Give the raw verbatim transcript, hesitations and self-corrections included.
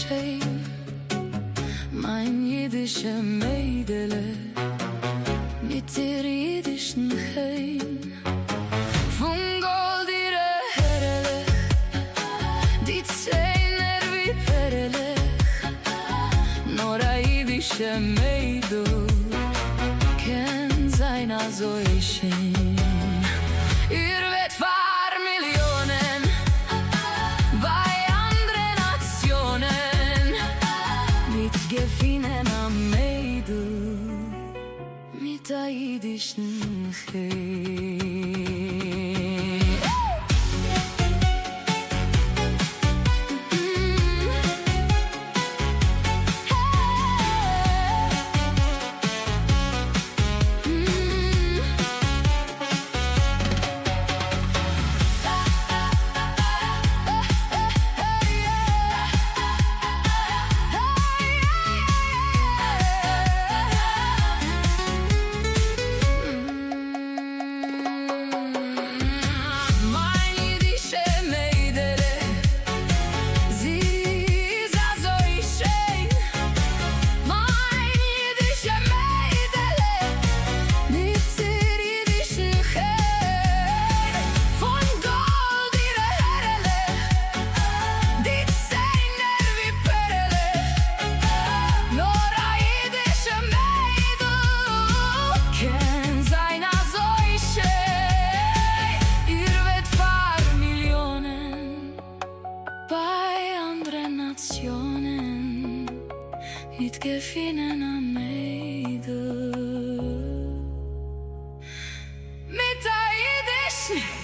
shame. Mein jüdische Mädele mit ihr jüdischen Heim. Von Gold ihre Herrlich, die Zähne wie Perlich. Nur a jüdische Mädel kann sein also schön. Ihr wird für Millionen bei anderen Nationen mit Gefühlen am Mädel mit der jüdischen Heim. Mit Gefühlen am Mädel mit der jüdischen